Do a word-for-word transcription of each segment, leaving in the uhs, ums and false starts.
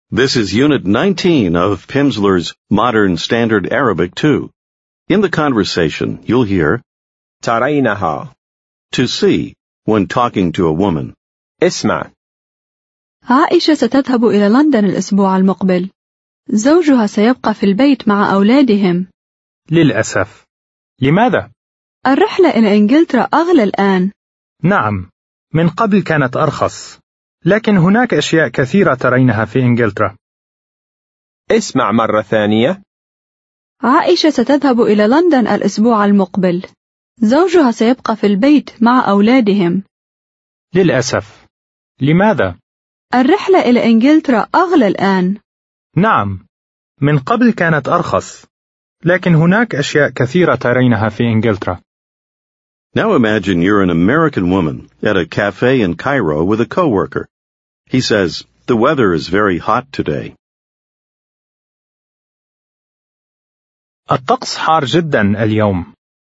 This is Unit nineteen of Pimsleur's Modern Standard Arabic two. In the conversation, you'll hear ترينها. to see when talking to a woman. اسمع. عائشة ستذهب إلى لندن الأسبوع المقبل. زوجها سيبقى في البيت مع أولادهم. للأسف. لماذا؟ الرحلة إلى إنجلترا أغلى الآن. نعم، من قبل كانت أرخص، لكن هناك أشياء كثيرة ترينها في إنجلترا. اسمع مرة ثانية. عائشة ستذهب إلى لندن الأسبوع المقبل. زوجها سيبقى في البيت مع أولادهم. للأسف. لماذا؟ الرحلة إلى إنجلترا أغلى الآن. نعم، من قبل كانت أرخص، لكن هناك أشياء كثيرة ترينها في إنجلترا. Now imagine you're an American woman at a cafe in Cairo with a coworker. He says, "The weather is very hot today." الطقس حار جدا اليوم.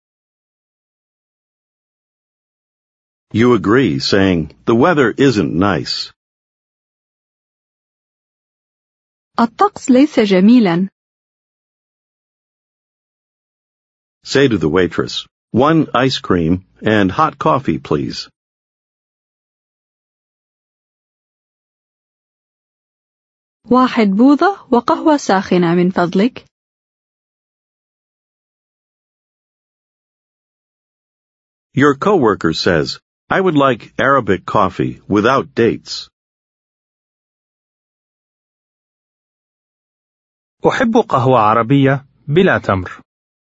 You agree, saying, "The weather isn't nice." الطقس ليس جميلا. Say to the waitress, "One ice cream and hot coffee, please." واحد بوظة وقهوة ساخنة من فضلك. Your coworker says, "I would like Arabic coffee without dates." أحب قهوة عربية بلا تمر.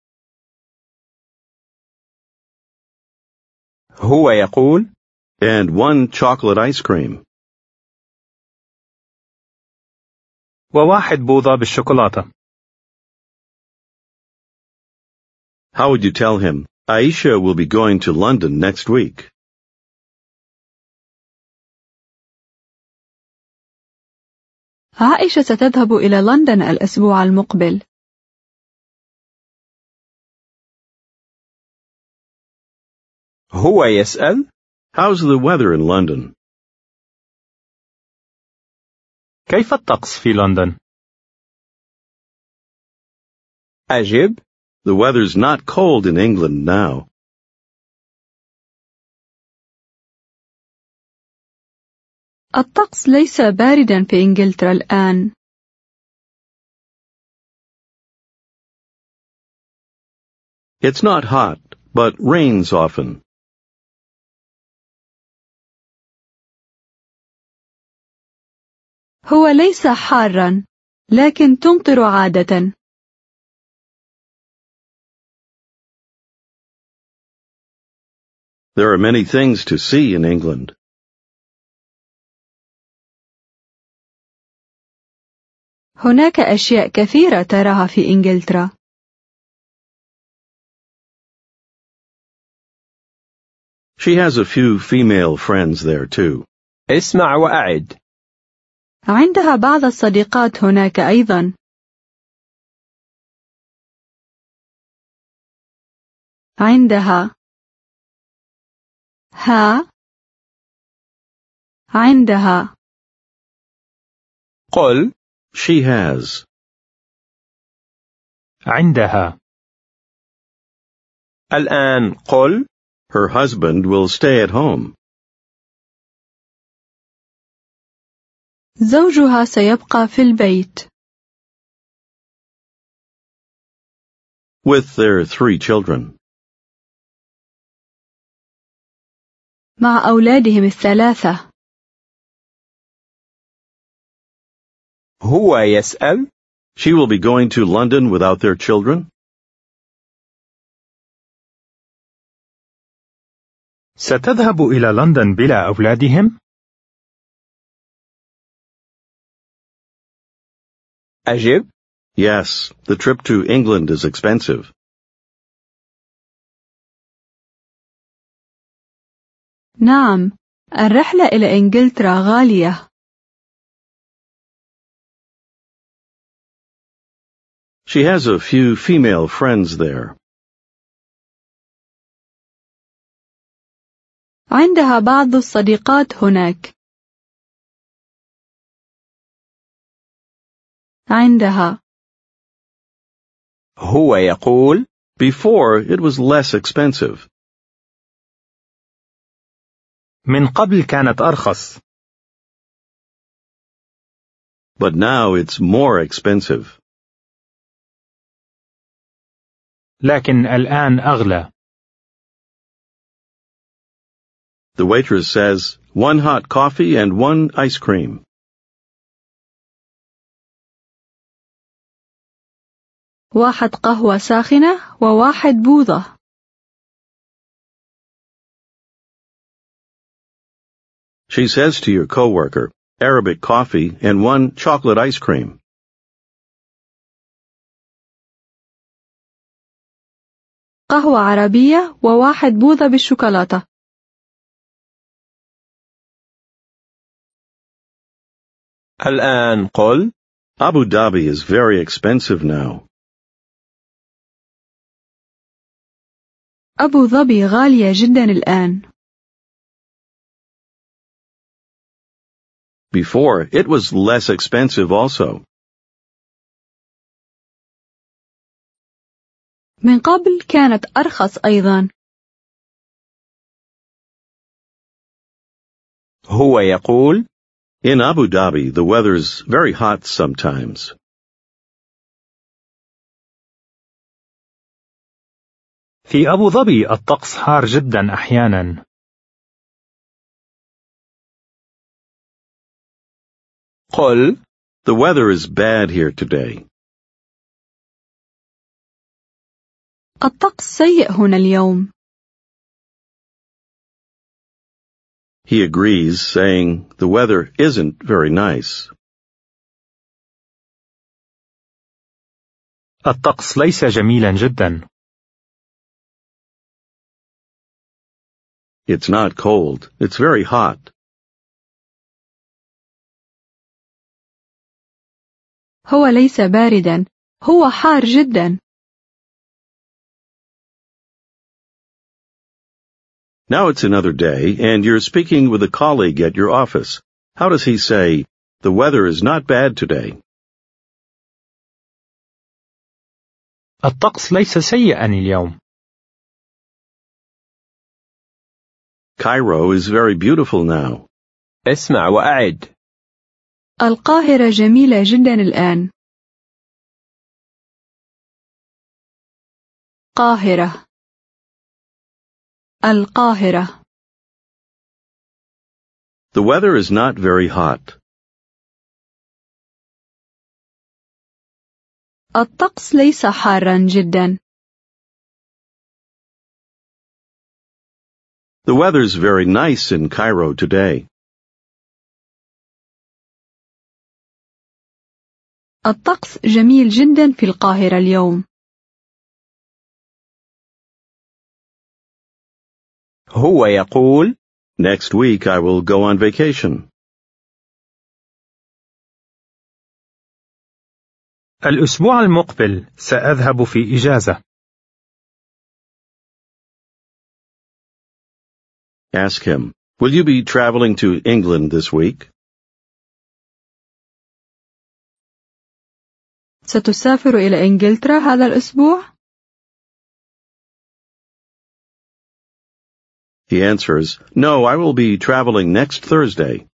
هو يقول And one chocolate ice cream. وواحد بوظة بالشوكولاتة. How would you tell him, "Aisha will be going to London next week"? عائشة ستذهب إلى لندن الأسبوع المقبل. هو يسأل How's the weather in London? كيف الطقس في لندن؟ أجب The weather's not cold in England now. الطقس ليس بارداً في إنجلترا الآن. It's not hot, but rains often. هو ليس حاراً، لكن تمطر عادة. There are many things to see in England. هناك أشياء كثيرة تراها في إنجلترا. She has a few female friends there too. اسمع وأعد. عندها بعض الصديقات هناك أيضاً. عندها ها عندها قل She has. عندها. الآن قل Her husband will stay at home. زوجها سيبقى في البيت. With their three children. مع أولادهم الثلاثة. هو يسأل She will be going to London without their children? ستذهب إلى لندن بلا أولادهم؟ أجب Yes, the trip to England is expensive. نعم، الرحلة إلى إنجلترا غالية. She has a few female friends there. عندها بعض الصديقات هناك. عندها. هو يقول Before, it was less expensive. من قبل كانت أرخص. But now it's more expensive. لكن الآن أغلى. The waitress says, one hot coffee and one ice cream. واحد قهوة ساخنة وواحد بوظة. She says to your coworker, Arabic coffee and one chocolate ice cream. قهوة عربية وواحد بوظة بالشوكولاتة. الآن قل Abu Dhabi is very expensive now. أبو ظبي غالية جدا الآن. Before, it was less expensive also. من قبل كانت أرخص أيضا. هو يقول In Abu Dhabi, the weather's very hot sometimes. في أبو ظبي الطقس حار جدا أحيانا. قل The weather is bad here today. الطقس سيء هنا اليوم. He agrees, saying, the weather isn't very nice. الطقس ليس جميلا جدا. It's not cold, it's very hot. هو ليس باردا، هو حار جدا. Now it's another day, and you're speaking with a colleague at your office. How does he say, the weather is not bad today? الطقس ليس سيئا اليوم. Cairo is very beautiful now. اسمع وأعد. القاهرة جميلة جدا الآن. قاهرة. القاهرة. The weather is not very hot. الطقس ليس حارا جدا. The weather's very nice in Cairo today. الطقس جميل جدا في القاهرة اليوم. هو يقول Next week I will go on vacation. الأسبوع المقبل سأذهب في إجازة. Ask him, will you be traveling to England this week? ستسافر إلى إنجلترا هذا الأسبوع؟ He answers, no, I will be traveling next Thursday.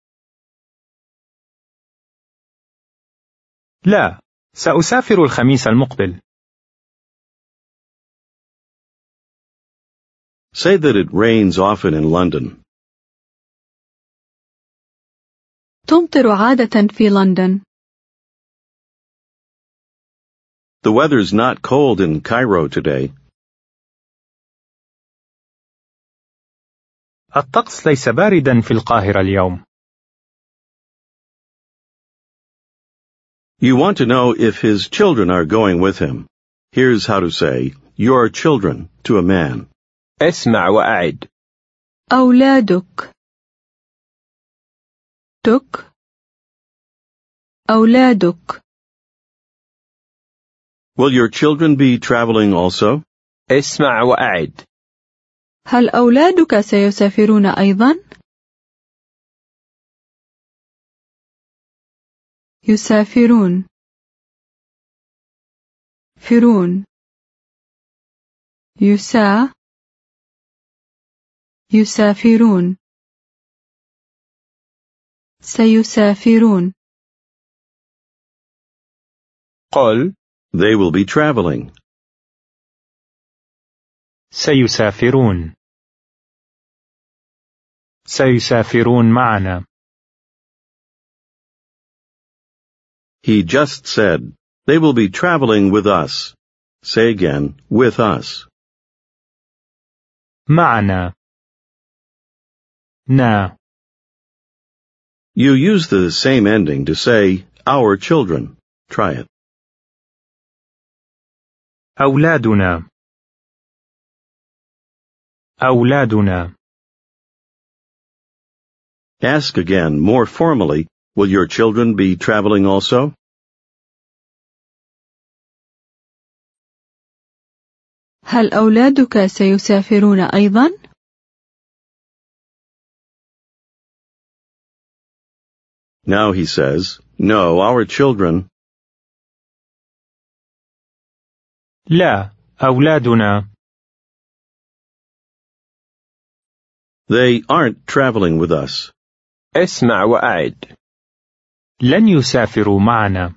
لا، سأسافر الخميس المقبل. Say that it rains often in London. تمطر عادة في لندن. The weather's not cold in Cairo today. الطقس ليس باردا في القاهرة اليوم. You want to know if his children are going with him. Here's how to say, your children, to a man. اسمع وأعد. أولادك. تك. أولادك. Will your children be traveling also? اسمع وأعد. هل أولادك سيسافرون أيضا؟ يسافرون. فرون يسا يسافرون سيسافرون قل They will be traveling. سيسافرون سيسافرون معنا. He just said, they will be traveling with us. Say again, with us. معنا. نا. You use the same ending to say, our children. Try it. أولادنا. أولادنا. Ask again, more formally, will your children be traveling also? هل أولادك سيسافرون أيضا؟ Now he says, no, our children. لا، أولادنا. They aren't traveling with us. اسمع وأعد. لن يسافروا معنا.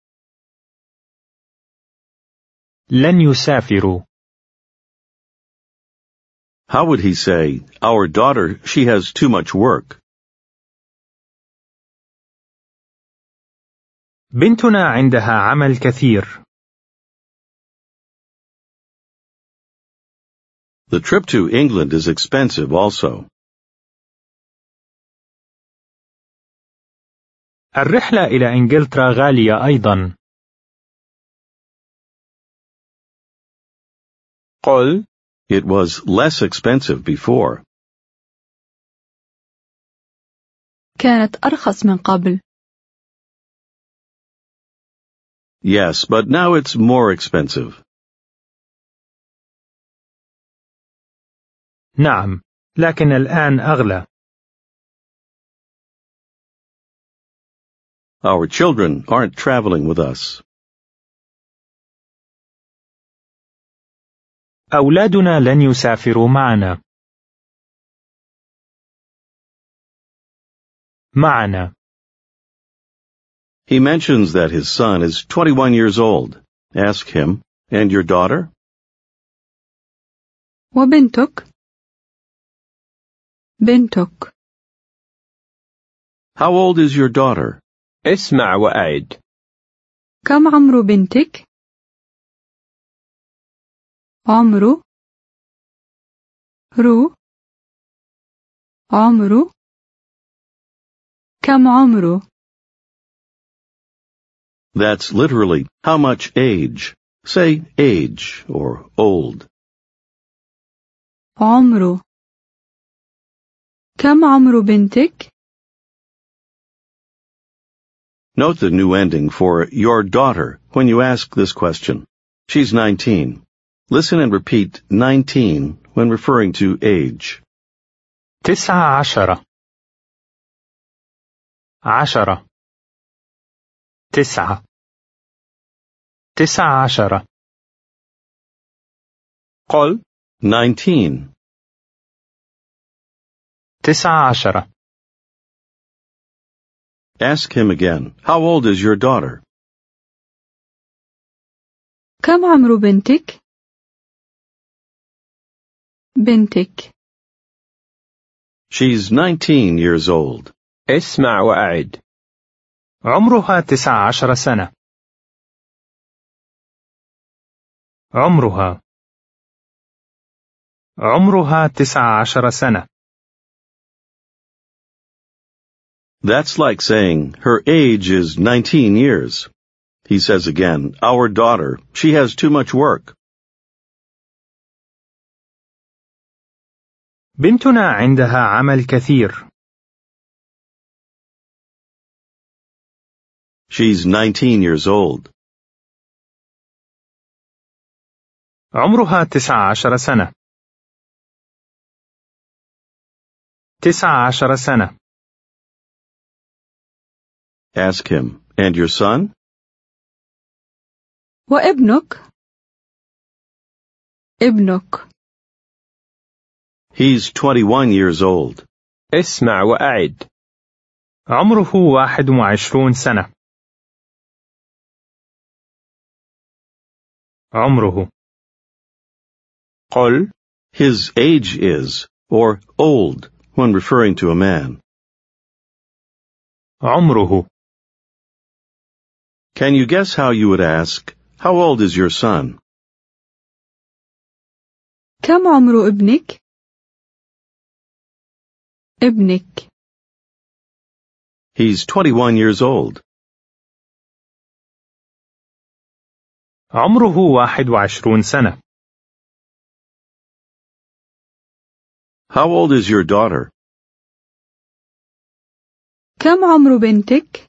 لن يسافروا. How would he say, our daughter, she has too much work? بنتنا عندها عمل كثير. The trip to England is expensive also. الرحلة إلى إنجلترا غالية أيضا. قل It was less expensive before. كانت أرخص من قبل. Yes, but now it's more expensive. نعم، لكن الآن أغلى. Our children aren't traveling with us. أولادنا لن يسافروا معنا. معنا. He mentions that his son is twenty-one years old. Ask him, and your daughter? وبنتك؟ بنتك. How old is your daughter? اسمع وأعد. كم عمر بنتك؟ عمره رو عمره كم عمره؟ That's literally, how much age? Say age or old. عمره. كم عمر بنتك؟ Note the new ending for your daughter when you ask this question. She's nineteen. Listen and repeat nineteen when referring to age. تسعة عشرة. عشرة. تسعة. تسعة عشرة. قل nineteen. تسعة عشرة. Ask him again. How old is your daughter? كم عمر بنتك؟ بنتك. She's nineteen years old. اسمع وأعد. عمرها تسعة عشر سنة. عمرها. عمرها تسعة عشر سنة. That's like saying her age is nineteen years. He says again, our daughter, she has too much work. بنتنا عندها عمل كثير. She's nineteen years old. عمرها تسعة عشر سنة. تسعة عشر سنة. Ask him, and your son? وابنك؟ ابنك. He's twenty-one years old. اسمع وأعد. عمره واحد وعشرون سنة. عمره. قل His age is, or old, when referring to a man. عمره. Can you guess how you would ask, how old is your son? كم عمر ابنك؟ ابنك. He's twenty-one years old. عمره واحد وعشرون سنة. How old is your daughter? كم عمر بنتك؟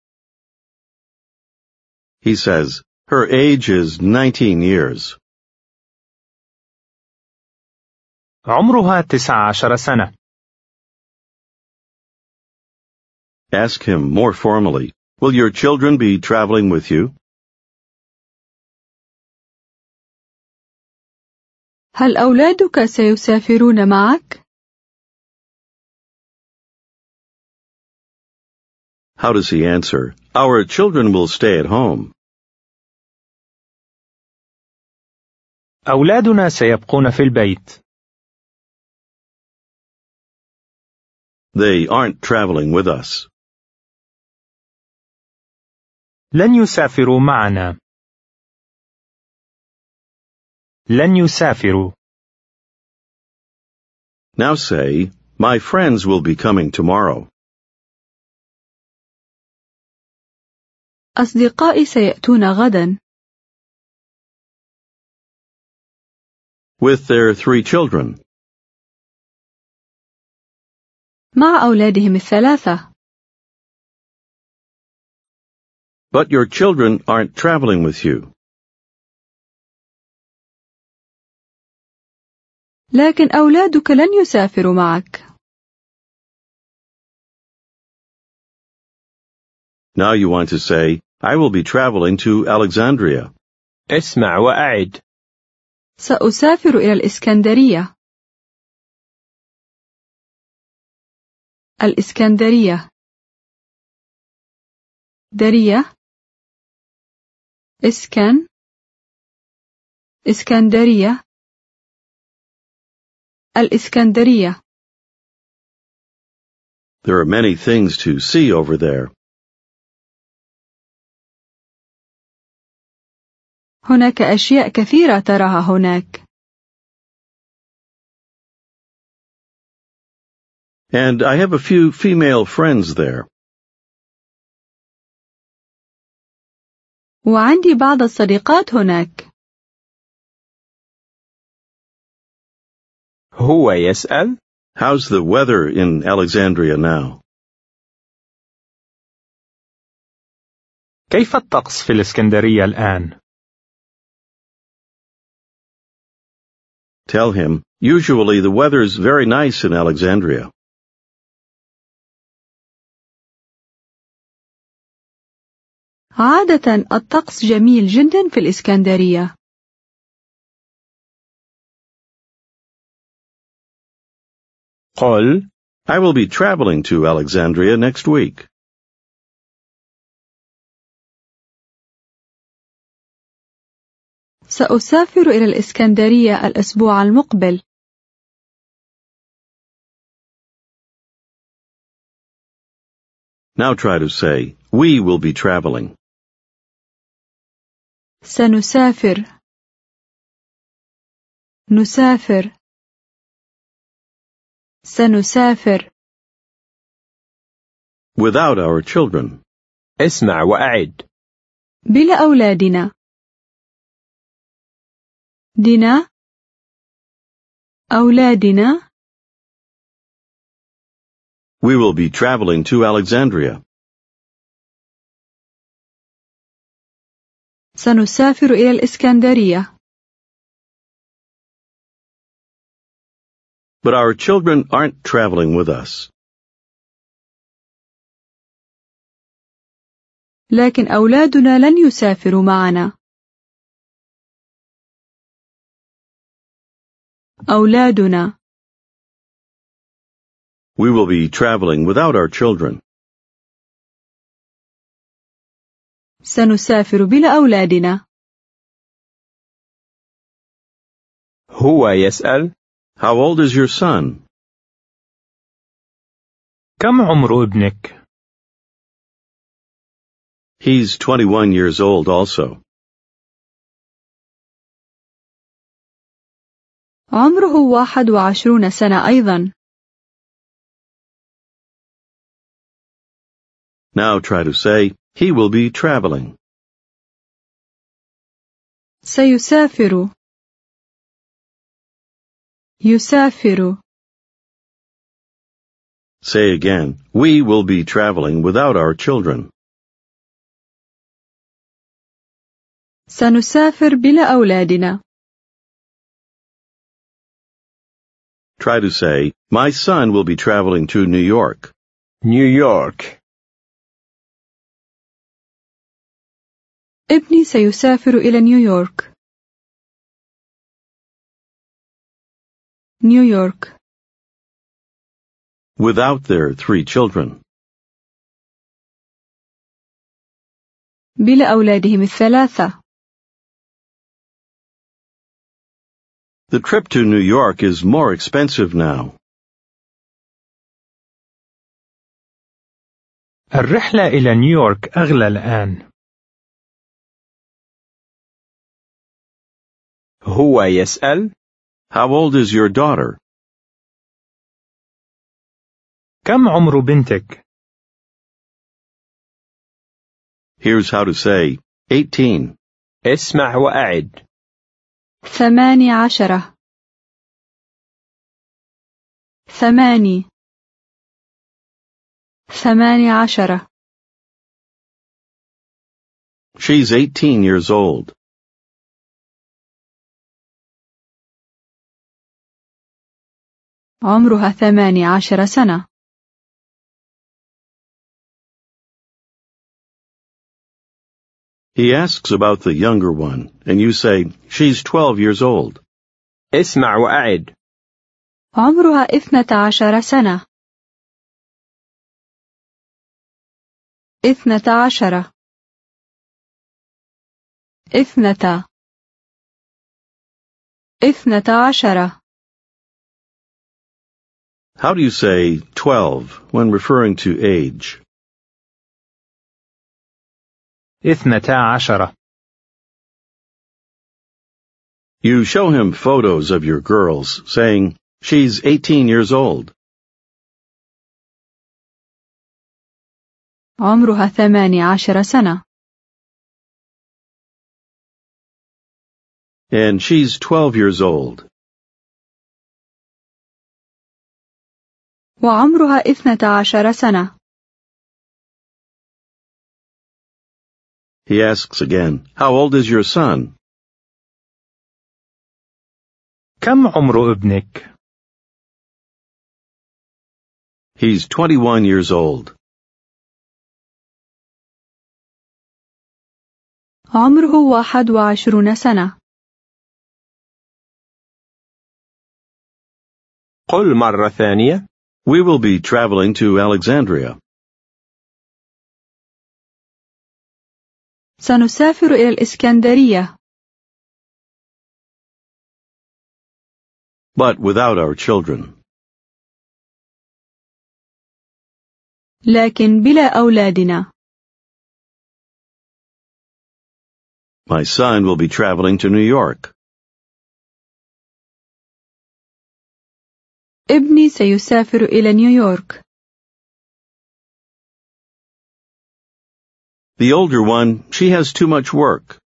He says, her age is nineteen years. عمرها تسعة عشر سنة. Ask him more formally, will your children be traveling with you? هل أولادك سيسافرون معك؟ How does he answer, our children will stay at home? أولادنا سيبقون في البيت. They aren't traveling with us. لن يسافروا معنا. لن يسافروا. Now say, my friends will be coming tomorrow. أصدقائي سيأتون غدا. With their three children. مع أولادهم الثلاثة. But your children aren't traveling with you. لكن أولادك لن يسافروا معك. Now you want to say, I will be traveling to Alexandria. اسمع وأعد. سأسافر إلى الإسكندرية. الإسكندرية. درية. إسكن. إسكندرية. الإسكندرية. There are many things to see over there. هناك أشياء كثيرة تراها هناك. And I have a few female friends there. وعندي بعض الصديقات هناك. هو يسأل How's the weather in Alexandria now? كيف الطقس في الإسكندرية الآن؟ Tell him, usually the weather's very nice in Alexandria. عادة الطقس جميل جدا في الإسكندرية. قل I will be traveling to Alexandria next week. سأسافر إلى الإسكندرية الأسبوع المقبل. Now try to say, we will be traveling. سنسافر. نسافر. سنسافر. Without our children. اسمع وأعد. بلا أولادنا. دنا. أولادنا. We will be traveling to Alexandria. سنسافر إلى الإسكندرية. But our children aren't traveling with us. لكن أولادنا لن يسافروا معنا. أولادنا. We will be traveling without our children. سنسافر بلا أولادنا. هو يسأل: How old is your son? كم عمر ابنك؟ He's twenty-one years old also. عمره واحد وعشرون سنة أيضا. Now try to say, he will be traveling. سيسافر. يسافر. Say again, we will be traveling without our children. سنسافر بلا أولادنا. Try to say, my son will be traveling to New York. New York. ابني سيسافر إلى نيويورك. نيويورك. Without their three children. بلا أولادهم الثلاثة. The trip to New York is more expensive now. الرحلة إلى نيويورك أغلى الآن. هو يسأل: How old is your daughter? كم عمر بنتك؟ Here's how to say, eighteen. اسمع وأعد. ثماني عشرة. ثماني. ثماني عشرة. She's eighteen years old. عمرها ثماني عشر سنة. He asks about the younger one, and you say, she's twelve years old. اسمع وأعد. عمرها اثنتا عشر سنة. اثنتا عشرة. اثنتا. اثنتا عشرة. How do you say twelve when referring to age? اثنتا عشرة. You show him photos of your girls, saying, she's eighteen years old. عمرها ثماني عشر سنة. And she's twelve years old. وعمرها اثنتا عشر سنة. He asks again, how old is your son? كم عمر ابنك؟ He's twenty-one years old. عمره واحد وعشرون سنة. قل مرة ثانية. We will be traveling to Alexandria. سنسافر إلى الإسكندرية. But without our children. لكن بلا أولادنا. My son will be traveling to New York. ابني سيسافر إلى نيويورك. The older one, she has too much work.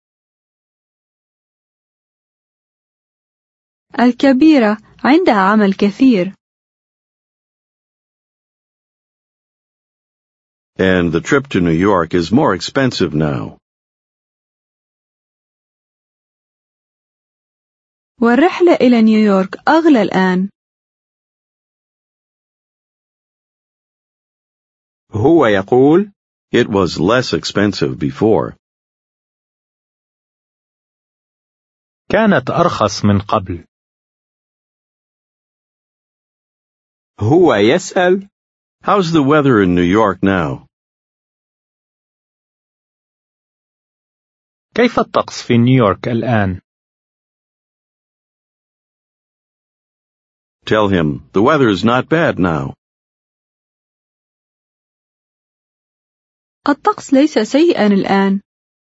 الكبيرة عندها عمل كثير. And the trip to New York is more expensive now. والرحلة إلى نيويورك أغلى الآن. هو يقول: It was less expensive before. كانت أرخص من قبل. هو يسأل. How's the weather in New York now? كيف الطقس في نيويورك الآن؟ Tell him, the weather's not bad now. الطقس ليس سيئا الآن.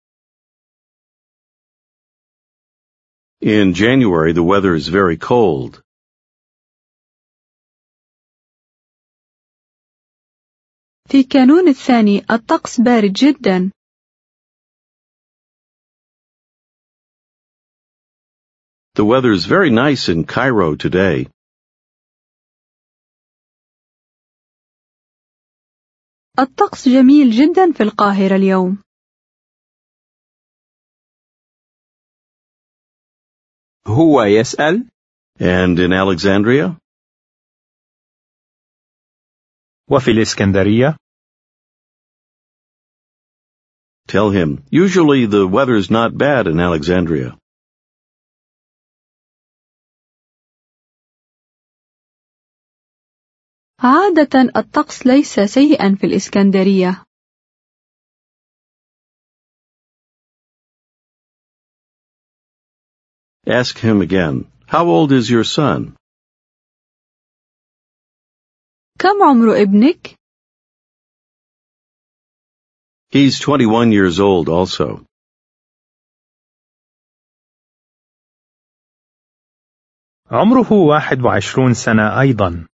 In January, the weather is very cold. في كانون الثاني الطقس بارد جدا. The weather's very nice in Cairo today. الطقس جميل جدا في القاهرة اليوم. هو يسأل. And in Alexandria? وفي الإسكندرية؟ Tell him, usually the weather's not bad in Alexandria. عادة الطقس ليس سيئا في الإسكندرية. Ask him again, how old is your son? كم عمر ابنك؟ He's twenty-one years old also. عمره واحد وعشرون سنة أيضا.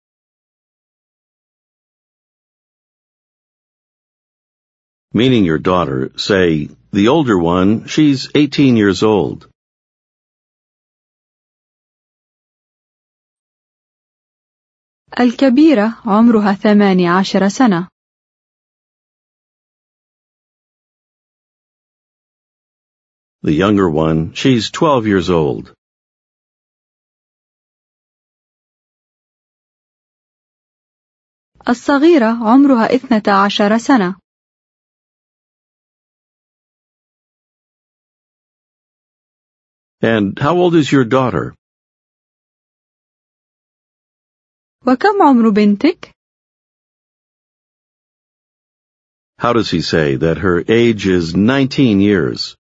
Meaning your daughter, say, the older one, she's eighteen years old. الكبيرة عمرها ثماني عشر سنة. The younger one, she's twelve years old. الصغيرة عمرها اثنتا عشر سنة. And how old is your daughter? وكم عمر بنتك؟ How does he say that her age is nineteen years?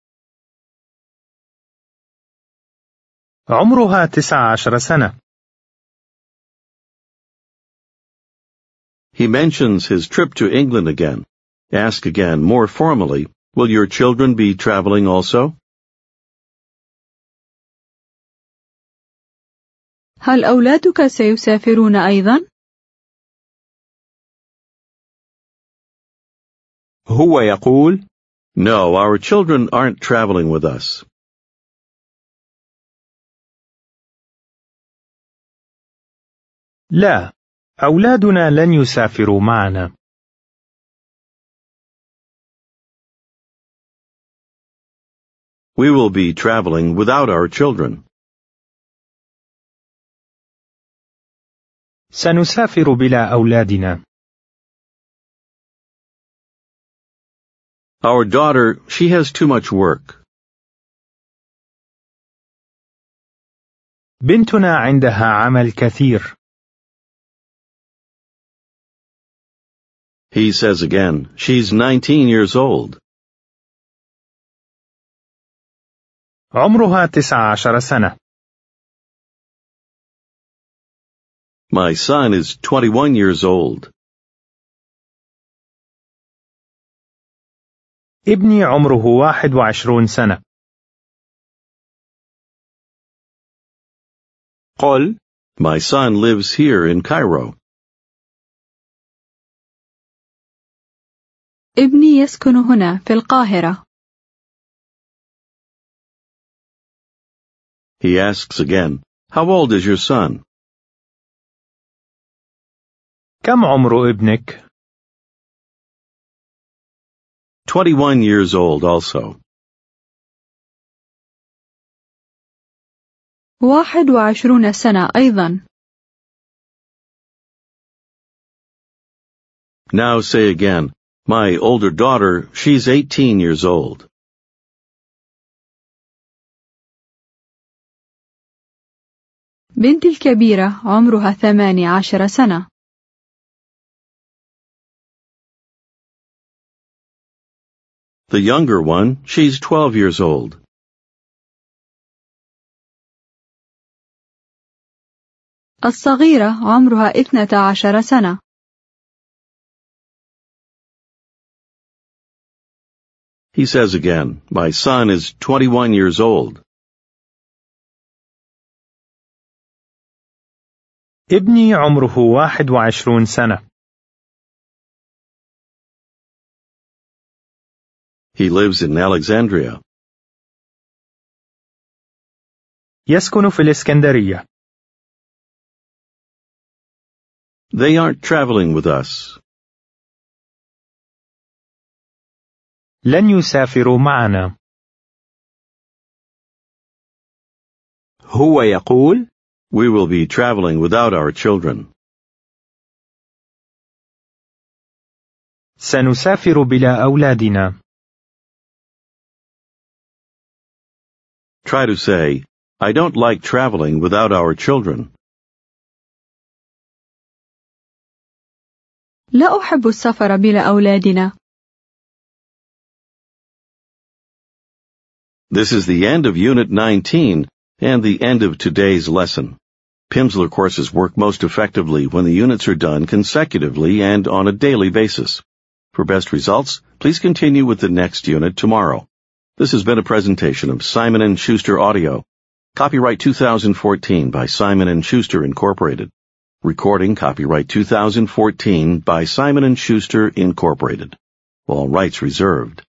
عمرها تسعة عشر سنة. He mentions his trip to England again. Ask again, more formally, will your children be traveling also? هل أولادك سيسافرون أيضا؟ هو يقول. No, our children aren't traveling with us. لا، أولادنا لن يسافروا معنا. We will be traveling without our children. سنسافر بلا أولادنا. Our daughter, she has too much work. بنتنا عندها عمل كثير. He says again, she's nineteen years old. عمرها تسعة عشر سنة. My son is twenty-one years old. ابني عمره واحد وعشرون سنة. قل. My son lives here in Cairo. ابني يسكن هنا في القاهرة. He asks again, how old is your son? كم عمر ابنك؟ twenty-one years old also. واحد وعشرون سنة أيضا. Now say again, my older daughter, she's eighteen years old. بنتي الكبيرة عمرها ثماني عشر سنة. The younger one, she's twelve years old. الصغيرة عمرها اثنتا عشر سنة. He says again, my son is twenty-one years old. ابني عمره واحد وعشرون سنة. He lives in Alexandria. يسكن في الإسكندرية. They aren't traveling with us. لن يسافروا معنا. هو يقول We will be traveling without our children. سنسافر بلا أولادنا. Try to say, I don't like traveling without our children. لا أحب السفر بلا أولادنا. This is the end of Unit nineteen and the end of today's lesson. Pimsleur courses work most effectively when the units are done consecutively and on a daily basis. For best results, please continue with the next unit tomorrow. This has been a presentation of Simon and Schuster Audio. Copyright two thousand fourteen by Simon and Schuster Incorporated. Recording copyright two thousand fourteen by Simon and Schuster Incorporated. All rights reserved.